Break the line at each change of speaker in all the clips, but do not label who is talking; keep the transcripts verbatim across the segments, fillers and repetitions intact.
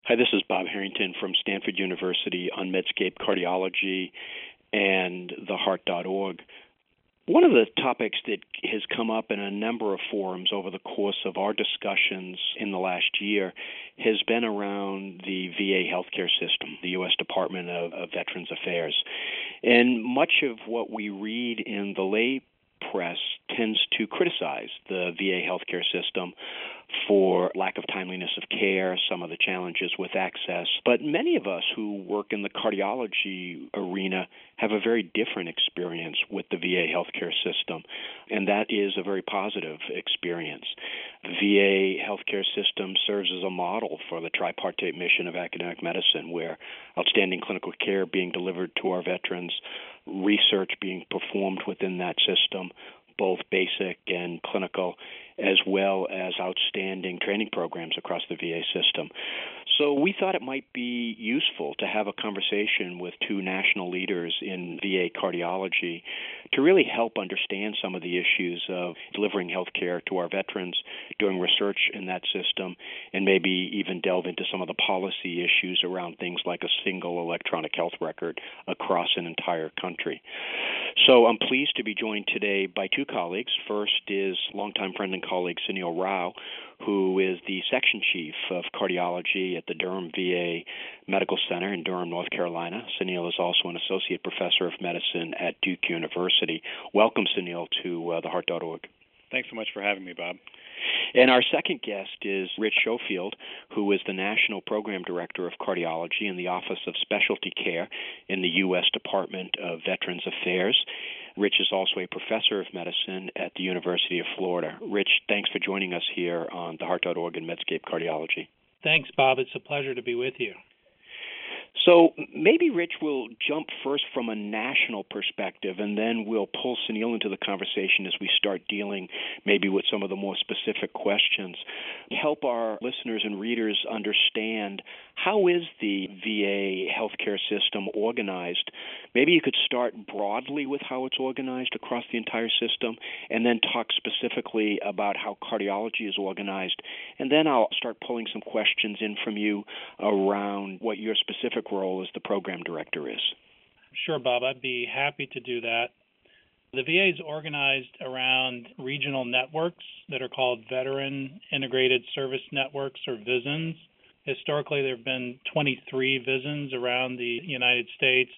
Hi, this is Bob Harrington from Stanford University on Medscape Cardiology and the heart dot org. One of the topics that has come up in a number of forums over the course of our discussions in the last year has been around the V A healthcare system, the U S Department of, of Veterans Affairs. And much of what we read in the lay press tends to criticize the V A healthcare system for lack of timeliness of care, some of the challenges with access. But many of us who work in the cardiology arena have a very different experience with the V A healthcare system, and that is a very positive experience. The V A healthcare system serves as a model for the tripartite mission of academic medicine, where outstanding clinical care being delivered to our veterans, research being performed within that system, both basic and clinical, as well as outstanding training programs across the V A system. So we thought it might be useful to have a conversation with two national leaders in V A cardiology to really help understand some of the issues of delivering health care to our veterans, doing research in that system, and maybe even delve into some of the policy issues around things like a single electronic health record across an entire country. So I'm pleased to be joined today by two colleagues. First is longtime friend and colleague Sunil Rao, who is the section chief of cardiology at the Durham V A Medical Center in Durham, North Carolina. Sunil is also an associate professor of medicine at Duke University. Welcome, Sunil, to uh, the heart dot org.
Thanks so much for having me, Bob.
And our second guest is Rich Schofield, who is the National Program Director of Cardiology in the Office of Specialty Care in the U S Department of Veterans Affairs. Rich is also a professor of medicine at the University of Florida. Rich, thanks for joining us here on the heart dot org and Medscape Cardiology.
Thanks, Bob. It's a pleasure to be with you.
So maybe, Rich, we'll jump first from a national perspective, and then we'll pull Sunil into the conversation as we start dealing maybe with some of the more specific questions. Help our listeners and readers understand, how is the V A healthcare system organized? Maybe you could start broadly with how it's organized across the entire system, and then talk specifically about how cardiology is organized. And then I'll start pulling some questions in from you around what your specific role as the program director is.
Sure, Bob. I'd be happy to do that. The V A is organized around regional networks that are called Veteran Integrated Service Networks, or V I S Ns. Historically, there have been twenty-three V I S Ns around the United States,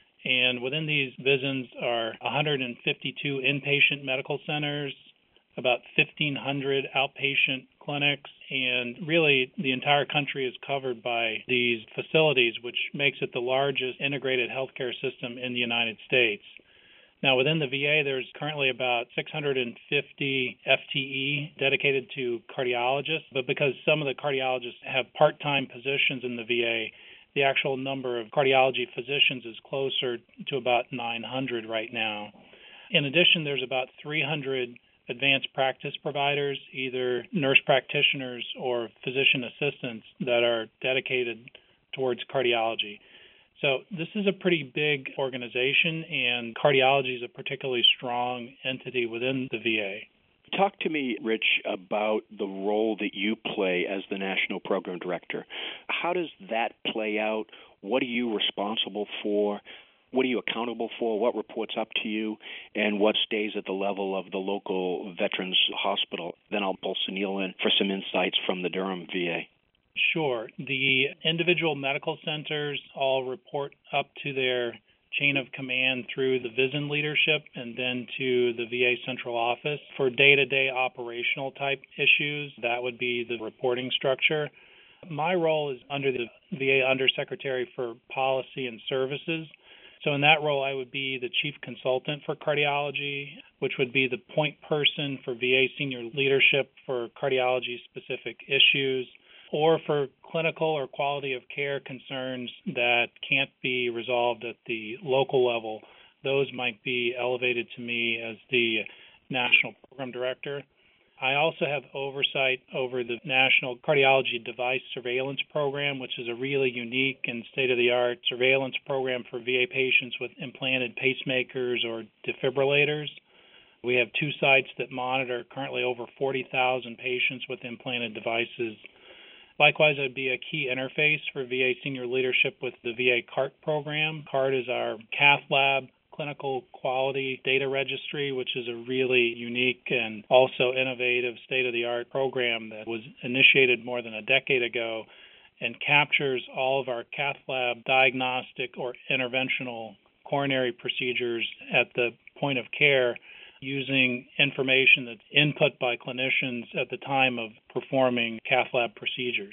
and within these V I S Ns are one hundred fifty-two inpatient medical centers, about fifteen hundred outpatient clinics, and really the entire country is covered by these facilities, which makes it the largest integrated healthcare system in the United States. Now, within the V A, there's currently about six hundred fifty F T E dedicated to cardiologists, but because some of the cardiologists have part-time positions in the V A, the actual number of cardiology physicians is closer to about nine hundred right now. In addition, there's about three hundred advanced practice providers, either nurse practitioners or physician assistants, that are dedicated towards cardiology. So this is a pretty big organization, and cardiology is a particularly strong entity within the V A.
Talk to me, Rich, about the role that you play as the National Program Director. How does that play out? What are you responsible for? What are you accountable for? What reports up to you? And what stays at the level of the local veterans hospital? Then I'll pull Sunil in for some insights from the Durham V A.
Sure. The individual medical centers all report up to their chain of command through the V I S N leadership and then to the V A central office. For day-to-day operational type issues, that would be the reporting structure. My role is under the V A Undersecretary for Policy and Services. So in that role, I would be the chief consultant for cardiology, which would be the point person for V A senior leadership for cardiology-specific issues, or for clinical or quality of care concerns that can't be resolved at the local level. Those might be elevated to me as the National Program Director. I also have oversight over the National Cardiology Device Surveillance Program, which is a really unique and state-of-the-art surveillance program for V A patients with implanted pacemakers or defibrillators. We have two sites that monitor currently over forty thousand patients with implanted devices. Likewise, I'd be a key interface for V A senior leadership with the V A CART program. CART is our cath lab clinical quality data registry, which is a really unique and also innovative state-of-the-art program that was initiated more than a decade ago and captures all of our cath lab diagnostic or interventional coronary procedures at the point of care using information that's input by clinicians at the time of performing cath lab procedures.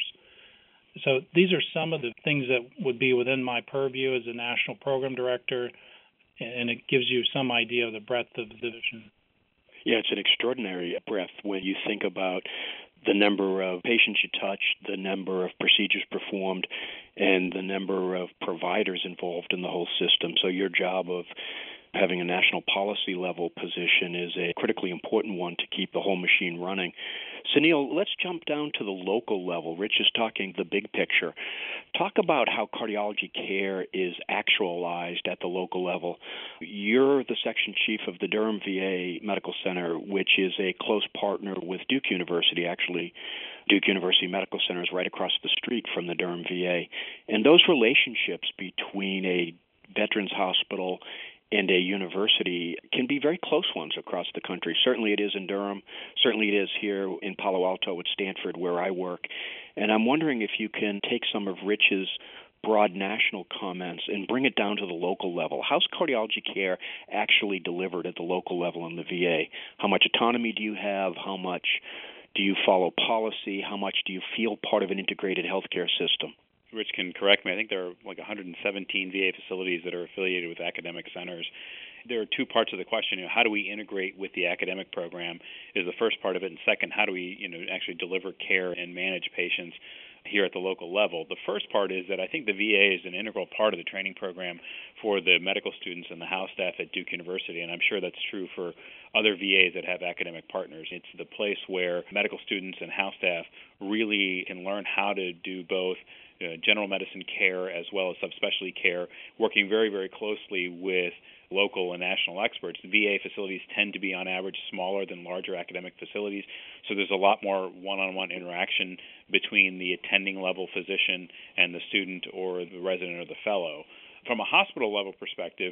So these are some of the things that would be within my purview as a national program director, and it gives you some idea of the breadth of the vision.
Yeah, it's an extraordinary breadth when you think about the number of patients you touch, the number of procedures performed, and the number of providers involved in the whole system. So your job of having a national policy level position is a critically important one to keep the whole machine running. Sunil, let's jump down to the local level. Rich is talking the big picture. Talk about how cardiology care is actualized at the local level. You're the section chief of the Durham V A Medical Center, which is a close partner with Duke University. Actually, Duke University Medical Center is right across the street from the Durham V A. And those relationships between a veterans hospital and a university can be very close ones across the country. Certainly it is in Durham. Certainly it is here in Palo Alto at Stanford, where I work. And I'm wondering if you can take some of Rich's broad national comments and bring it down to the local level. How's cardiology care actually delivered at the local level in the V A? How much autonomy do you have? How much do you follow policy? How much do you feel part of an integrated healthcare system?
Rich can correct me. I think there are like one hundred seventeen V A facilities that are affiliated with academic centers. There are two parts of the question. You know, how do we integrate with the academic program is the first part of it, and second, how do we, you know, actually deliver care and manage patients here at the local level? The first part is that I think the V A is an integral part of the training program for the medical students and the house staff at Duke University, and I'm sure that's true for other V As that have academic partners. It's the place where medical students and house staff really can learn how to do both Uh, general medicine care as well as subspecialty care, working very, very closely with local and national experts. The V A facilities tend to be on average smaller than larger academic facilities, so there's a lot more one-on-one interaction between the attending level physician and the student or the resident or the fellow. From a hospital level perspective,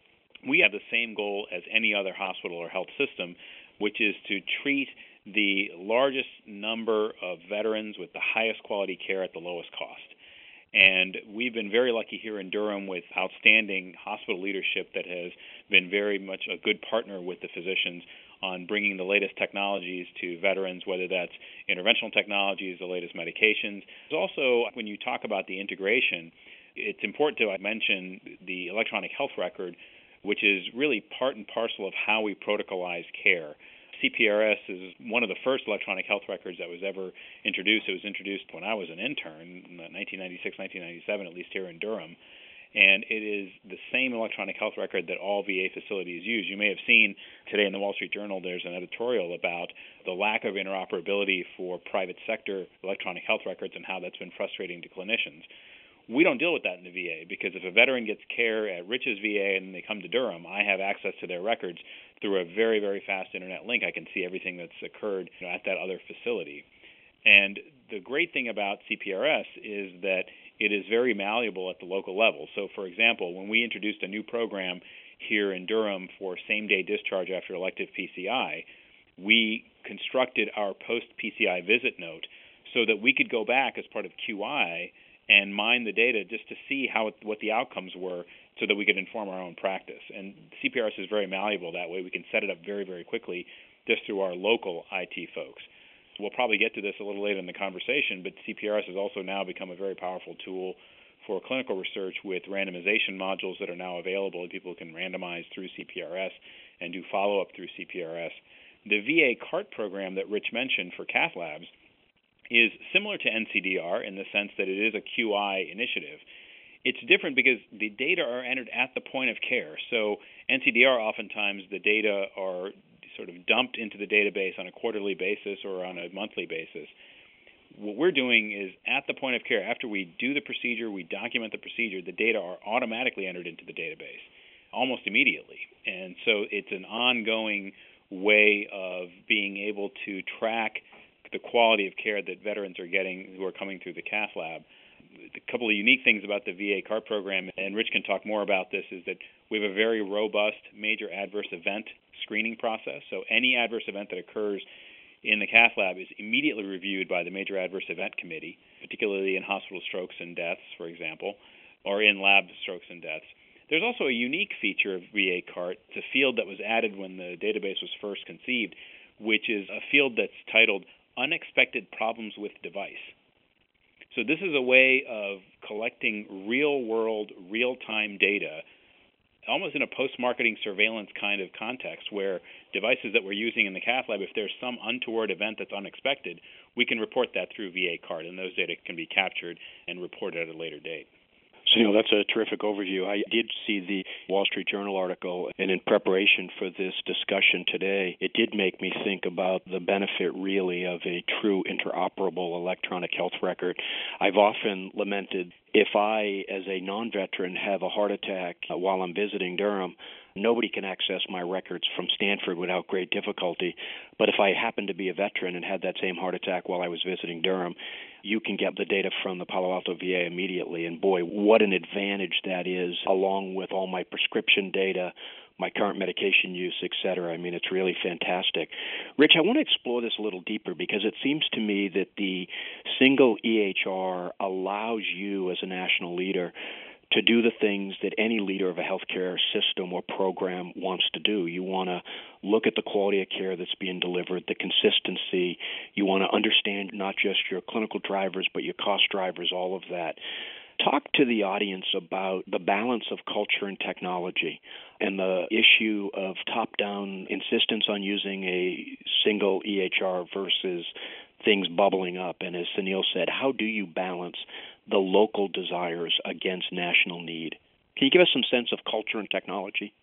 we have the same goal as any other hospital or health system, which is to treat the largest number of veterans with the highest quality care at the lowest cost. And we've been very lucky here in Durham with outstanding hospital leadership that has been very much a good partner with the physicians on bringing the latest technologies to veterans, whether that's interventional technologies, the latest medications. There's also, when you talk about the integration, it's important to mention the electronic health record, which is really part and parcel of how we protocolize care. C P R S is one of the first electronic health records that was ever introduced. It was introduced when I was an intern in nineteen ninety-six, nineteen ninety-seven, at least here in Durham. And it is the same electronic health record that all V A facilities use. You may have seen today in the Wall Street Journal there's an editorial about the lack of interoperability for private sector electronic health records and how that's been frustrating to clinicians. We don't deal with that in the V A because if a veteran gets care at Rich's V A and they come to Durham, I have access to their records through a very, very fast internet link. I can see everything that's occurred, you know, at that other facility. And the great thing about C P R S is that it is very malleable at the local level. So, for example, when we introduced a new program here in Durham for same-day discharge after elective P C I, we constructed our post-P C I visit note so that we could go back as part of Q I and mine the data just to see how what the outcomes were so that we could inform our own practice. And C P R S is very malleable that way. We can set it up very, very quickly just through our local I T folks. We'll probably get to this a little later in the conversation, but C P R S has also now become a very powerful tool for clinical research with randomization modules that are now available and people can randomize through C P R S and do follow-up through C P R S. The V A CART program that Rich mentioned for cath labs is similar to N C D R in the sense that it is a Q I initiative. It's different because the data are entered at the point of care. So N C D R, oftentimes the data are sort of dumped into the database on a quarterly basis or on a monthly basis. What we're doing is at the point of care, after we do the procedure, we document the procedure, the data are automatically entered into the database almost immediately. And so it's an ongoing way of being able to track the quality of care that veterans are getting who are coming through the cath lab. A couple of unique things about the V A CART program, and Rich can talk more about this, is that we have a very robust major adverse event screening process. So any adverse event that occurs in the cath lab is immediately reviewed by the Major Adverse Event Committee, particularly in hospital strokes and deaths, for example, or in lab strokes and deaths. There's also a unique feature of V A CART. It's a field that was added when the database was first conceived, which is a field that's titled Unexpected Problems with Device. So this is a way of collecting real-world, real-time data, almost in a post-marketing surveillance kind of context, where devices that we're using in the cath lab, if there's some untoward event that's unexpected, we can report that through V A CART, and those data can be captured and reported at a later date.
So, you know, that's a terrific overview. I did see the Wall Street Journal article, and in preparation for this discussion today, it did make me think about the benefit, really, of a true interoperable electronic health record. I've often lamented if I, as a non-veteran, have a heart attack while I'm visiting Durham, nobody can access my records from Stanford without great difficulty. But if I happen to be a veteran and had that same heart attack while I was visiting Durham, you can get the data from the Palo Alto V A immediately. And boy, what an advantage that is, along with all my prescription data, my current medication use, et cetera. I mean, it's really fantastic. Rich, I want to explore this a little deeper because it seems to me that the single E H R allows you as a national leader to do the things that any leader of a healthcare system or program wants to do. You want to look at the quality of care that's being delivered, the consistency. You want to understand not just your clinical drivers, but your cost drivers, all of that. Talk to the audience about the balance of culture and technology and the issue of top-down insistence on using a single E H R versus things bubbling up. And as Sunil said, how do you balance the local desires against national need? Can you give us some sense of culture and technology?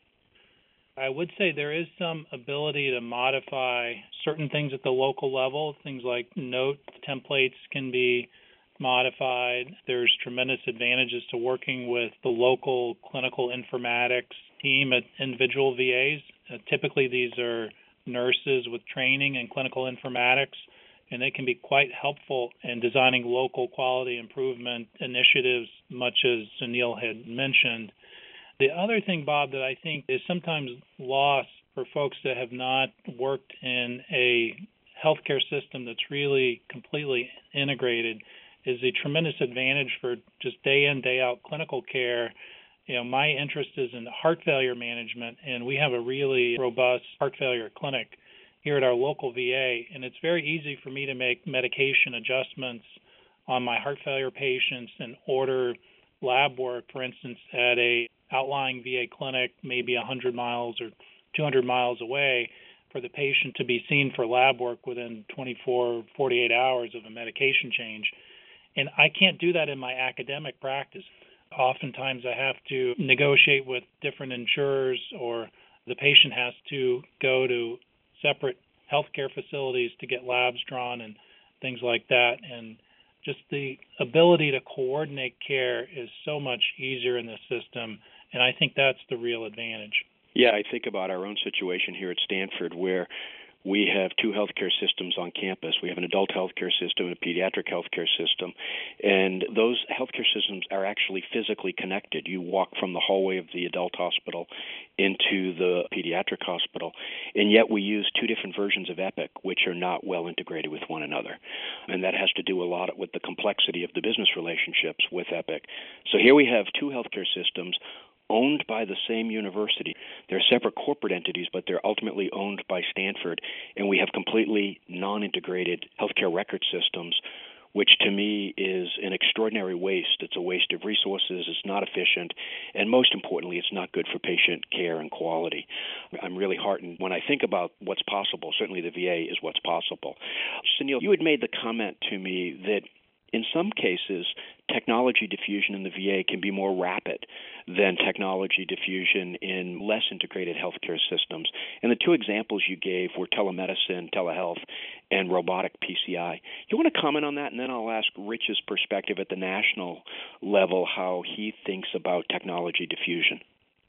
I would say there is some ability to modify certain things at the local level. Things like note templates can be modified. There's tremendous advantages to working with the local clinical informatics team at individual V As. Uh, typically, these are nurses with training in clinical informatics, and they can be quite helpful in designing local quality improvement initiatives, much as Sunil had mentioned. The other thing, Bob, that I think is sometimes lost for folks that have not worked in a healthcare system that's really completely integrated is a tremendous advantage for just day in, day out clinical care. You know, my interest is in heart failure management, and we have a really robust heart failure clinic here at our local V A, and it's very easy for me to make medication adjustments on my heart failure patients and order lab work, for instance, at a outlying V A clinic, maybe one hundred miles or two hundred miles away, for the patient to be seen for lab work within twenty-four, forty-eight hours of a medication change. And I can't do that in my academic practice. Oftentimes I have to negotiate with different insurers, or the patient has to go to separate healthcare facilities to get labs drawn and things like that. And just the ability to coordinate care is so much easier in this system, and I think that's the real advantage.
Yeah, I think about our own situation here at Stanford, where we have two healthcare systems on campus. We have an adult healthcare system and a pediatric healthcare system, and those healthcare systems are actually physically connected. You walk from the hallway of the adult hospital into the pediatric hospital, and yet we use two different versions of Epic, which are not well integrated with one another. And that has to do a lot with the complexity of the business relationships with Epic. So here we have two healthcare systems owned by the same university. They're separate corporate entities, but they're ultimately owned by Stanford, and we have completely non-integrated healthcare record systems, which to me is an extraordinary waste. It's a waste of resources, it's not efficient, and most importantly, it's not good for patient care and quality. I'm really heartened when I think about what's possible. Certainly the V A is what's possible. Sunil, you had made the comment to me that in some cases, technology diffusion in the V A can be more rapid than technology diffusion in less integrated healthcare systems. And the two examples you gave were telemedicine, telehealth, and robotic P C I. You want to comment on that? And then I'll ask Rich's perspective at the national level, how he thinks about technology diffusion.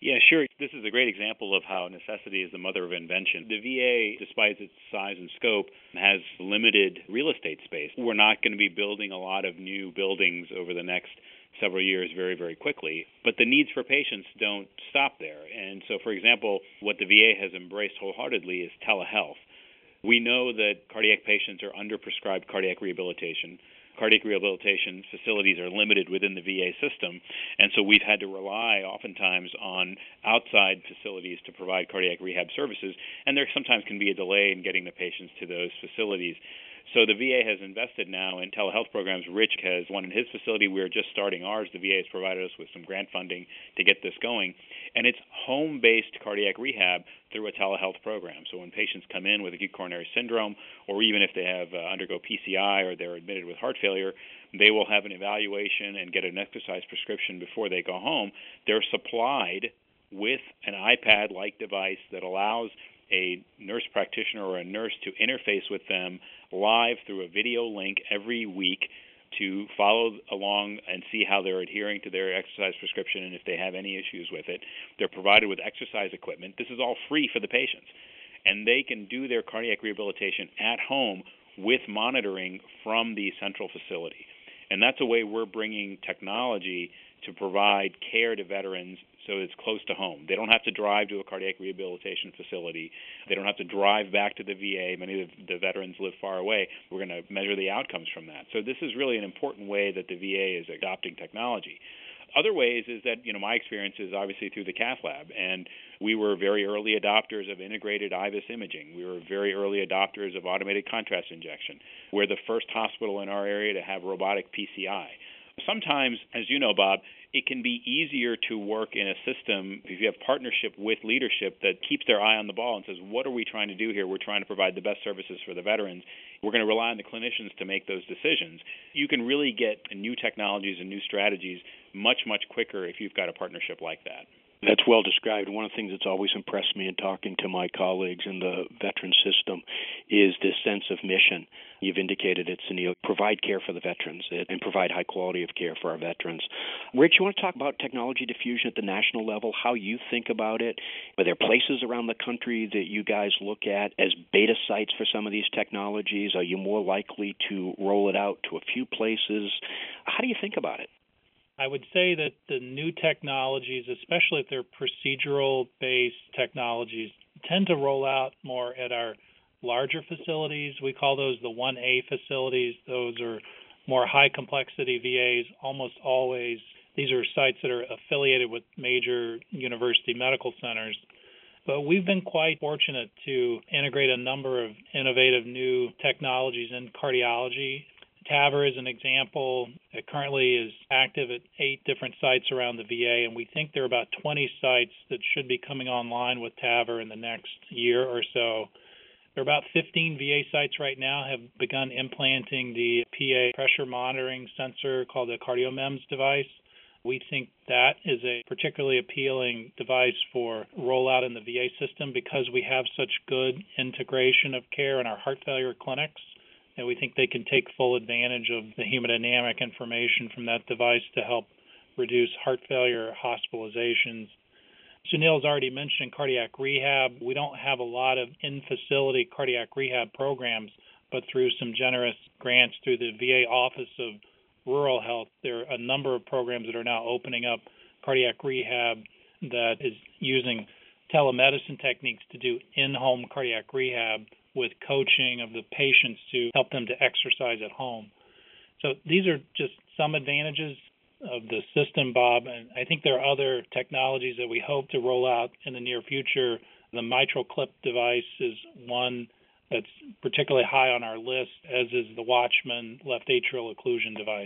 Yeah, sure. This is a great example of how necessity is the mother of invention. The V A, despite its size and scope, has limited real estate space. We're not going to be building a lot of new buildings over the next several years very, very quickly. But the needs for patients don't stop there. And so, for example, what the V A has embraced wholeheartedly is telehealth. We know that cardiac patients are under-prescribed cardiac rehabilitation. Cardiac rehabilitation facilities are limited within the V A system, and so we've had to rely oftentimes on outside facilities to provide cardiac rehab services, and there sometimes can be a delay in getting the patients to those facilities. So the V A has invested now in telehealth programs. Rich has one in his facility. We're just starting ours. The V A has provided us with some grant funding to get this going. And it's home-based cardiac rehab through a telehealth program. So when patients come in with acute coronary syndrome, or even if they have uh, undergo P C I or they're admitted with heart failure, they will have an evaluation and get an exercise prescription before they go home. They're supplied with an iPad-like device that allows a nurse practitioner or a nurse to interface with them live through a video link every week to follow along and see how they're adhering to their exercise prescription and if they have any issues with it. They're provided with exercise equipment. This is all free for the patients. And they can do their cardiac rehabilitation at home with monitoring from the central facility. And that's a way we're bringing technology to provide care to veterans so it's close to home. They don't have to drive to a cardiac rehabilitation facility. They don't have to drive back to the V A. Many of the veterans live far away. We're going to measure the outcomes from that. So this is really an important way that the V A is adopting technology. Other ways is that, you know, my experience is obviously through the cath lab, and we were very early adopters of integrated I V U S imaging. We were very early adopters of automated contrast injection. We're the first hospital in our area to have robotic P C I. Sometimes, as you know, Bob, it can be easier to work in a system if you have partnership with leadership that keeps their eye on the ball and says, what are we trying to do here? We're trying to provide the best services for the veterans. We're going to rely on the clinicians to make those decisions. You can really get new technologies and new strategies much, much quicker if you've got a partnership like that.
That's well described. One of the things that's always impressed me in talking to my colleagues in the veteran system is this sense of mission. You've indicated it's to provide care for the veterans and provide high quality of care for our veterans. Rich, you want to talk about technology diffusion at the national level, how you think about it? Are there places around the country that you guys look at as beta sites for some of these technologies? Are you more likely to roll it out to a few places? How do you think about it?
I would say that the new technologies, especially if they're procedural-based technologies, tend to roll out more at our larger facilities. We call those the one A facilities. Those are more high-complexity V As. Almost always, these are sites that are affiliated with major university medical centers. But we've been quite fortunate to integrate a number of innovative new technologies in cardiology. TAVR is an example. It currently is active at eight different sites around the V A, and we think there are about twenty sites that should be coming online with TAVR in the next year or so. There are about fifteen V A sites right now have begun implanting the P A pressure monitoring sensor called the CardioMEMS device. We think that is a particularly appealing device for rollout in the V A system because we have such good integration of care in our heart failure clinics. And we think they can take full advantage of the hemodynamic information from that device to help reduce heart failure hospitalizations. Sunil has already mentioned cardiac rehab. We don't have a lot of in-facility cardiac rehab programs, but through some generous grants through the V A Office of Rural Health, there are a number of programs that are now opening up cardiac rehab that is using telemedicine techniques to do in-home cardiac rehab with coaching of the patients to help them to exercise at home. So these are just some advantages of the system, Bob, and I think there are other technologies that we hope to roll out in the near future. The mitral clip device is one that's particularly high on our list, as is the Watchman left atrial occlusion device.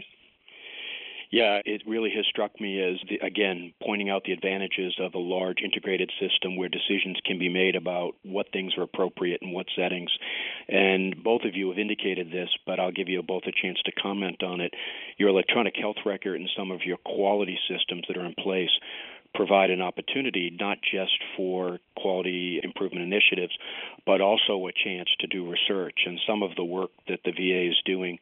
Yeah, it really has struck me as, the, again, pointing out the advantages of a large integrated system where decisions can be made about what things are appropriate in what settings. And both of you have indicated this, but I'll give you both a chance to comment on it. Your electronic health record and some of your quality systems that are in place provide an opportunity not just for quality improvement initiatives, but also a chance to do research. And some of the work that the V A is doing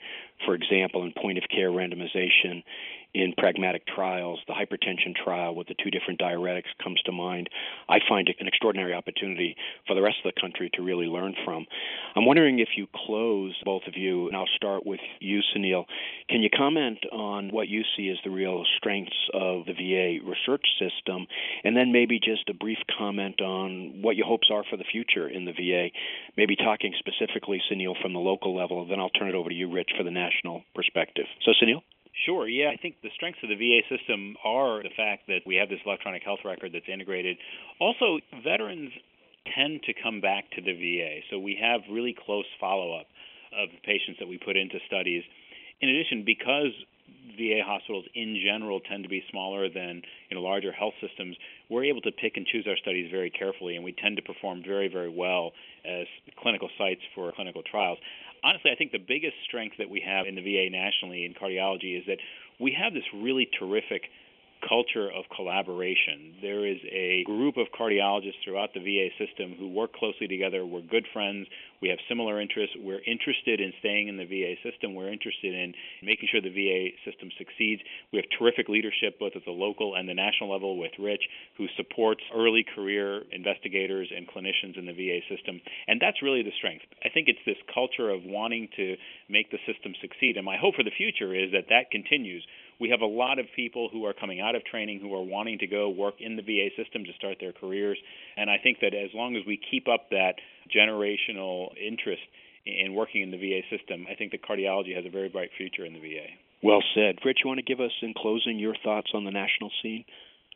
for example, in point-of-care randomization, in pragmatic trials, the hypertension trial with the two different diuretics comes to mind. I find it an extraordinary opportunity for the rest of the country to really learn from. I'm wondering if you close, both of you, and I'll start with you, Sunil. Can you comment on what you see as the real strengths of the V A research system, and then maybe just a brief comment on what your hopes are for the future in the V A, maybe talking specifically, Sunil, from the local level, then I'll turn it over to you, Rich, for the national perspective. So, Sunil?
Sure, yeah. I think the strengths of the V A system are the fact that we have this electronic health record that's integrated. Also, veterans tend to come back to the V A, so we have really close follow-up of the patients that we put into studies. In addition, because V A hospitals in general tend to be smaller than you know larger health systems, we're able to pick and choose our studies very carefully, and we tend to perform very, very well as clinical sites for clinical trials. Honestly, I think the biggest strength that we have in the V A nationally in cardiology is that we have this really terrific culture of collaboration. There is a group of cardiologists throughout the V A system who work closely together. We're good friends. We have similar interests. We're interested in staying in the V A system. We're interested in making sure the V A system succeeds. We have terrific leadership both at the local and the national level with Rich, who supports early career investigators and clinicians in the V A system. And that's really the strength. I think it's this culture of wanting to make the system succeed. And my hope for the future is that that continues. We have a lot of people who are coming out of training who are wanting to go work in the V A system to start their careers. And I think that as long as we keep up that generational interest in working in the V A system, I think that cardiology has a very bright future in the V A.
Well said. Rich, you want to give us, in closing, your thoughts on the national scene?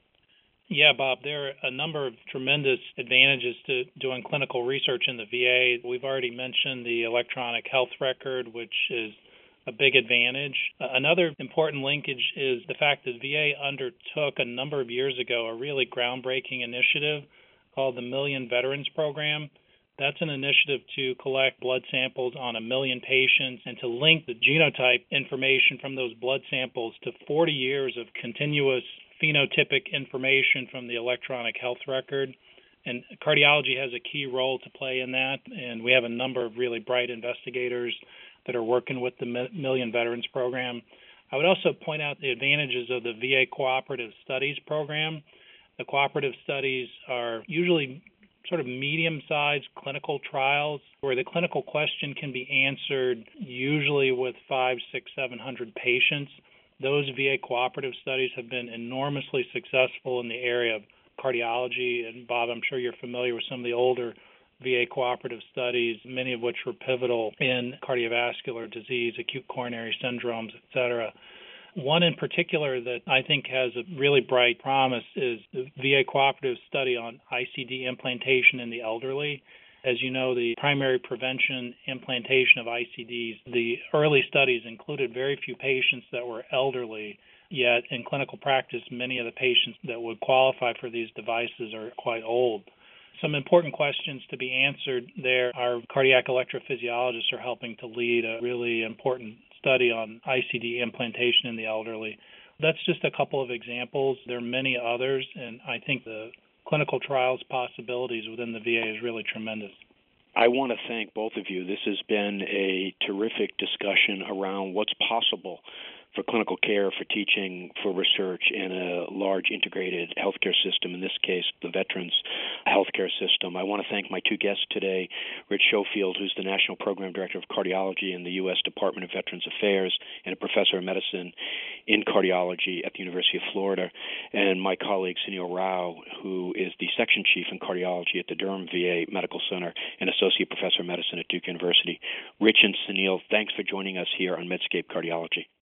Yeah, Bob, there are a number of tremendous advantages to doing clinical research in the V A. We've already mentioned the electronic health record, which is a big advantage. Uh, another important linkage is the fact that V A undertook a number of years ago a really groundbreaking initiative called the Million Veterans Program. That's an initiative to collect blood samples on a million patients and to link the genotype information from those blood samples to forty years of continuous phenotypic information from the electronic health record. And cardiology has a key role to play in that, and we have a number of really bright investigators that are working with the Million Veterans Program. I would also point out the advantages of the V A Cooperative Studies Program. The cooperative studies are usually sort of medium-sized clinical trials where the clinical question can be answered usually with five, six, seven hundred patients. Those V A cooperative studies have been enormously successful in the area of cardiology. And Bob, I'm sure you're familiar with some of the older V A cooperative studies, many of which were pivotal in cardiovascular disease, acute coronary syndromes, et cetera. One in particular that I think has a really bright promise is the V A cooperative study on I C D implantation in the elderly. As you know, the primary prevention implantation of I C Ds, the early studies included very few patients that were elderly, yet in clinical practice, many of the patients that would qualify for these devices are quite old. Some important questions to be answered there. Our cardiac electrophysiologists are helping to lead a really important study on I C D implantation in the elderly. That's just a couple of examples. There are many others, and I think the clinical trials possibilities within the V A is really tremendous.
I want to thank both of you. This has been a terrific discussion around what's possible for clinical care, for teaching, for research in a large integrated healthcare system, in this case, the Veterans Healthcare System. I want to thank my two guests today, Rich Schofield, who's the National Program Director of Cardiology in the U S Department of Veterans Affairs and a professor of medicine in cardiology at the University of Florida, and my colleague, Sunil Rao, who is the Section Chief in Cardiology at the Durham V A Medical Center and Associate Professor of Medicine at Duke University. Rich and Sunil, thanks for joining us here on Medscape Cardiology.